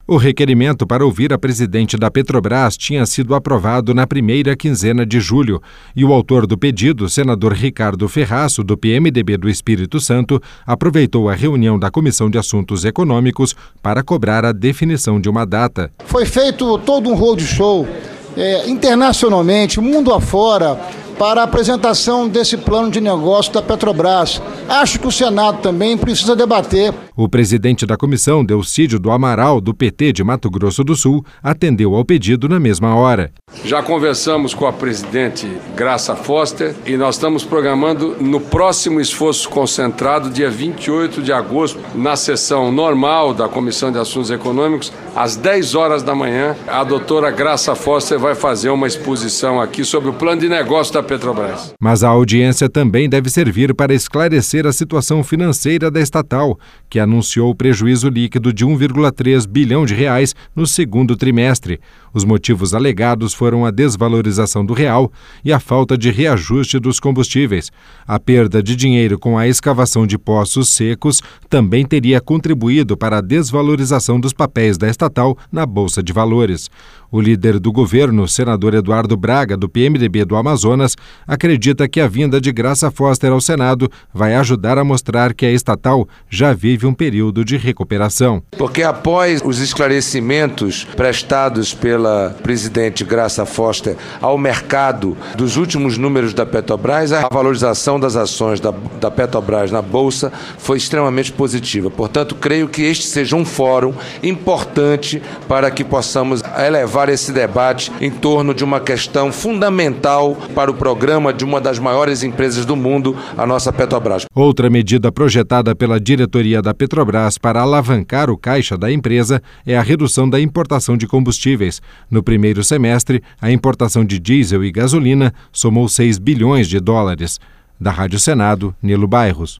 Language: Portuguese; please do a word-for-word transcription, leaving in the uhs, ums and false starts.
O requerimento para ouvir a presidente da Petrobras tinha sido aprovado na primeira quinzena de julho e o autor do pedido, senador Ricardo Ferraço, do P M D B do Espírito Santo, aproveitou a reunião da Comissão de Assuntos Econômicos para cobrar a definição de uma data. Foi feito todo um roadshow é, internacionalmente, mundo afora, para a apresentação desse plano de negócio da Petrobras. Acho que o Senado também precisa debater. O presidente da comissão, Delcídio do Amaral, do P T de Mato Grosso do Sul, atendeu ao pedido na mesma hora. Já conversamos com a presidente Graça Foster e nós estamos programando no próximo esforço concentrado, dia vinte e oito de agosto, na sessão normal da Comissão de Assuntos Econômicos, às dez horas da manhã, a doutora Graça Foster vai fazer uma exposição aqui sobre o plano de negócio da Petrobras. Mas a audiência também deve servir para esclarecer a situação financeira da estatal, que anunciou prejuízo líquido de um vírgula três bilhão de reais no segundo trimestre. Os motivos alegados foram a desvalorização do real e a falta de reajuste dos combustíveis. A perda de dinheiro com a escavação de poços secos também teria contribuído para a desvalorização dos papéis da estatal na Bolsa de Valores. O líder do governo, senador Eduardo Braga, do P M D B do Amazonas, acredita que a vinda de Graça Foster ao Senado vai ajudar a mostrar que a estatal já vive um período de recuperação. Porque após os esclarecimentos prestados pela presidente Graça Foster ao mercado dos últimos números da Petrobras, a valorização das ações da, da Petrobras na Bolsa foi extremamente positiva. Portanto, creio que este seja um fórum importante para que possamos elevar esse debate em torno de uma questão fundamental para o programa de uma das maiores empresas do mundo, a nossa Petrobras. Outra medida projetada pela diretoria da Petrobras para alavancar o caixa da empresa é a redução da importação de combustíveis. No primeiro semestre, a importação de diesel e gasolina somou seis bilhões de dólares. Da Rádio Senado, Nilo Bairros.